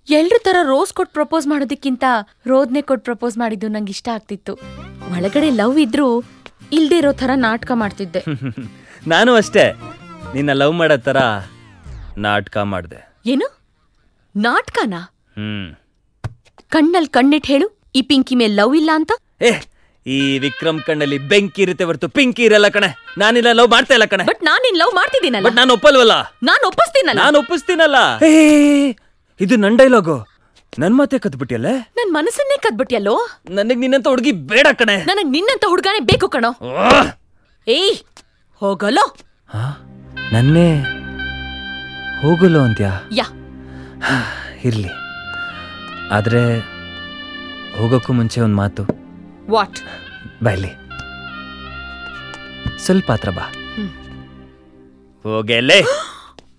ಎಲ್ರ ತರ ರೋಸ್ ಕೊಟ್ಟು ಪ್ರಪೋಸ್ ಮಾಡೋದಕ್ಕಿಂತ ರೋದ್ನೆ ಕೊಟ್ಟು ಪ್ರಪೋಸ್ ಮಾಡಿದ್ದು ನಂಗೆ ಇಷ್ಟ ಆಗ್ತಿತ್ತು. ಒಳಗಡೆ ಲವ್ ಇದ್ರೂ ಇಲ್ದೇ ಇರೋ ತರ ನಾಟಕ ಮಾಡ್ತಿದ್ದೆ. ನಾನು ಅಷ್ಟೇ, ನಿನ್ನ ಲವ್ ಮಾಡೋ ತರ ನಾಟಕ ಮಾಡ್ದೆ. ಏನು ನಾಟಕನಾ? ಕಣ್ಣಲ್ಲಿ ಕಣ್ಣಿಟ್ಟು ಹೇಳು, ಈ ಪಿಂಕಿ ಮೇಲೆ ಲವ್ ಇಲ್ಲ ಅಂತ. ಈ ವಿಕ್ರಮ್ ಕಣ್ಣಲ್ಲಿ ಬೆಂಕಿ ಇರುತ್ತೆ ಹೊರತು ಪಿಂಕಿ ಇರಲ್ಲ ಕಣೆ. ನಾನಿಲ್ಲ ಲವ್ ಮಾಡ್ತಾ ಇಲ್ಲ ಕಣೆ. ಬಟ್ ನಾನ್ ಲವ್ ಮಾಡ್ತಿದ್ದೀನಲ್ಲ. ಬಟ್ ನಾನು ಒಪ್ಪಲ್ವಲ್ಲ. ನಾನು ಒಪ್ಪಿಸ್ತೀನಲ್ಲ. ಇದು ನನ್ ಡೈಲಾಗು. ನನ್ ಮಾತೆ ಕದ್ಬಿಟ್ಟಿಯಲ್ಲ. ನನ್ ಮನಸ್ಸನ್ನೇ ಕದ್ಬಿಟ್ಟಿಯಲ್ಲೋ. ನನಗ್ ನಿನ್ನಂತ ಹುಡುಗಿ ಬೇಡ ಕಣೆ. ನನಗ್ ನಿನ್ನಂತ ಹುಡುಗಾನೆ ಬೇಕು ಕಣೋ. ಏಯ್ ಹೋಗಲೋ. ನನ್ನೇ ಹೋಗಲು ಅಂತ್ಯಾ? ಯಾ ಇರ್ಲಿ, ಆದ್ರೆ ಹೋಗೋಕ್ಕೂ ಮುಂಚೆ ಒಂದ್ ಮಾತು. ವಾಟ್? ಬಾಯ್ಲಿ, ಸ್ವಲ್ಪ ಹತ್ರ ಬಾ. ಹೋಗೆಲ್ಲೇ.